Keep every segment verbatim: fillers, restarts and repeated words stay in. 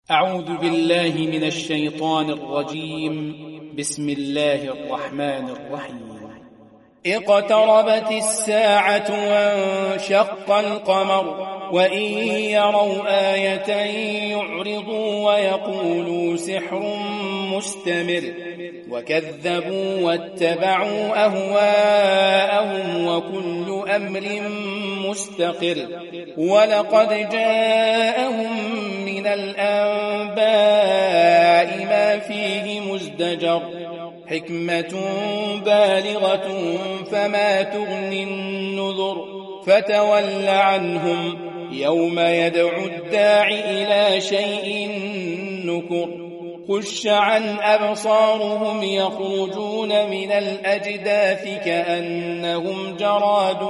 أعوذ بالله من الشيطان الرجيم. بسم الله الرحمن الرحيم. اقتربت الساعة وانشق القمر وإن يروا آية يعرضوا ويقولوا سحر مستمر وكذبوا واتبعوا أهواءهم وكل أمر مستقر ولقد جاءهم من الأنباء ما فيه مزدجر حكمة بالغة فما تغني النذر فتول عنهم يوم يدعو الداع إلى شيء نكر خش عن أبصارهم يخرجون من الأجداث كأنهم جراد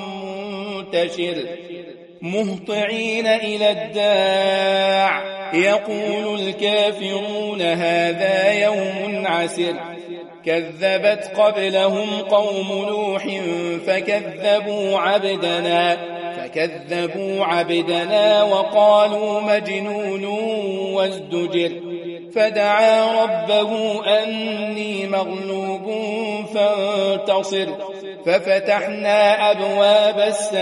منتشر مهطعين إلى الداع يقول الكافرون هذا يوم عسر كذبت قبلهم قوم نوح فكذبوا عبدنا فكذبوا عبدنا وقالوا مجنون وازدجر فدعا ربه أني مغلوب فانتصر ففتحنا أبواب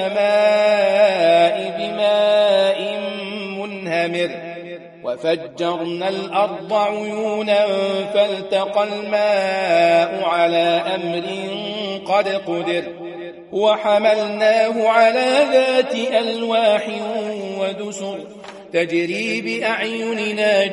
السماء بماء منهمر وفجرنا الأرض عيونا فالتقى الماء على أمر قد قدر وحملناه على ذات ألواح ودسر تجري بأعيننا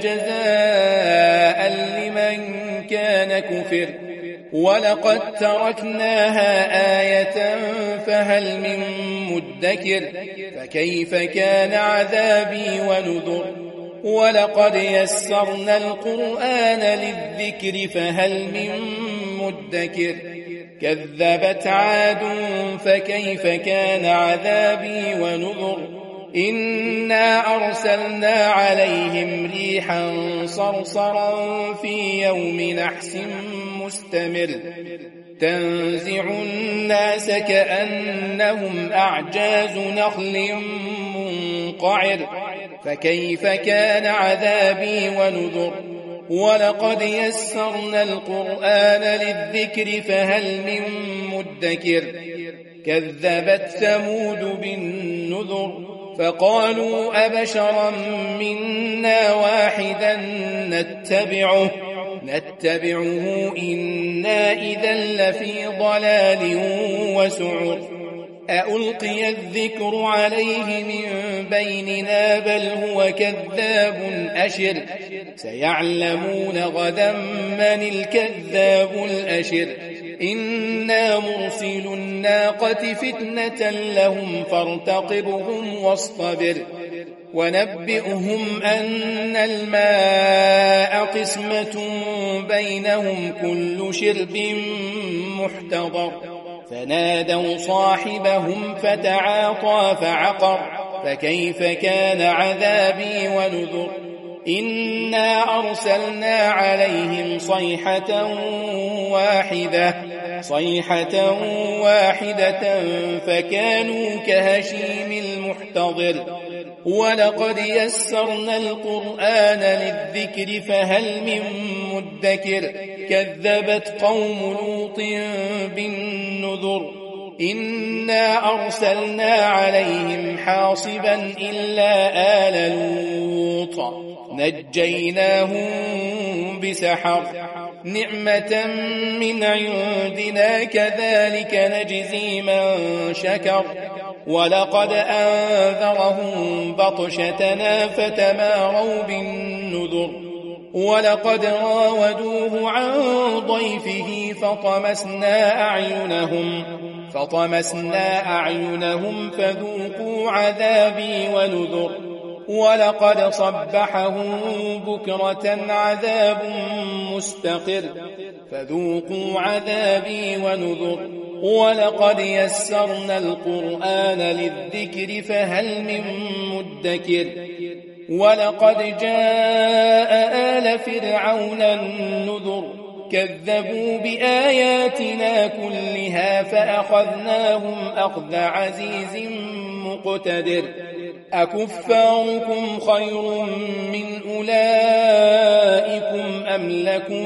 جزاء لمن كان كفر ولقد تركناها آية فهل من مدكر فكيف كان عذابي ونذر ولقد يسرنا القرآن للذكر فهل من مدكر كذبت عاد فكيف كان عذابي ونذر إنا أرسلنا عليهم ريحا صرصرا في يوم نحس مستمر تنزع الناس كأنهم أعجاز نخل منقعر فكيف كان عذابي ونذر ولقد يسرنا القرآن للذكر فهل من مدكر كذبت ثمود بالنذر فقالوا أبشرا منا واحدا نتبعه نتبعه إنا إذا لفي ضلال وسعر أألقي الذكر عليه من بيننا بل هو كذاب أشر سيعلمون غدا من الكذاب الأشر إنا مرسل الناقة فتنة لهم فارتقبهم واصطبر ونبئهم أن الماء قسمة بينهم كل شرب محتضر فنادوا صاحبهم فتعاطى فعقر فكيف كان عذابي ونذر إنا أرسلنا عليهم صيحة واحدة صيحة واحدة فكانوا كهشيم المحتضر ولقد يسرنا القرآن للذكر فهل من مدكر كذبت قوم لوط بالنذر إنا أرسلنا عليهم حاصبا إلا آل لوط نجيناهم بسحر نعمة من عندنا كذلك نجزي من شكر ولقد أنذرهم بطشتنا فتماروا بالنذر ولقد راودوه عن ضيفه فطمسنا أعينهم فطمسنا أعينهم فذوقوا عذابي ونذر ولقد صبحهم بكرة عذاب مستقر فذوقوا عذابي ونذر ولقد يسرنا القرآن للذكر فهل من مدكر ولقد جاء آل فرعون النذر كذبوا بآياتنا كلها فأخذناهم أخذ عزيز مقتدر أكفاركم خير من أولئكم أم لكم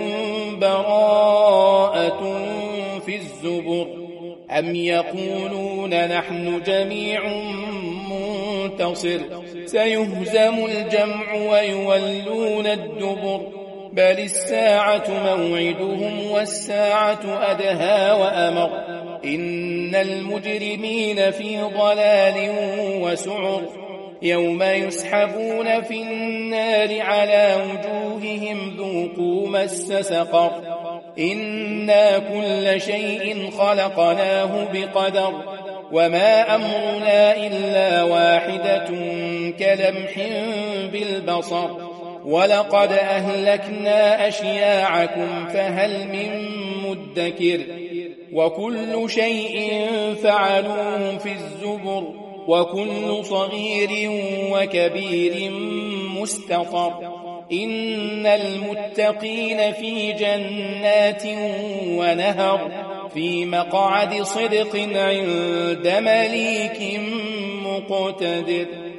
براءة في الزبر أم يقولون نحن جميع منتصر سيهزم الجمع ويولون الدبر بل الساعة موعدهم والساعة أدهى وأمر إن المجرمين في ضلال وسعر يوم يسحبون في النار على وجوههم ذوقوا مس سقر إنا كل شيء خلقناه بقدر وما أمرنا إلا واحدة كلمح بالبصر ولقد أهلكنا أشياعكم فهل من مدكر وكل شيء فعلوه في الزبر وكل صغير وكبير مستطر إن المتقين في جنات ونهر في مقعد صدق عند مليك مقتدر.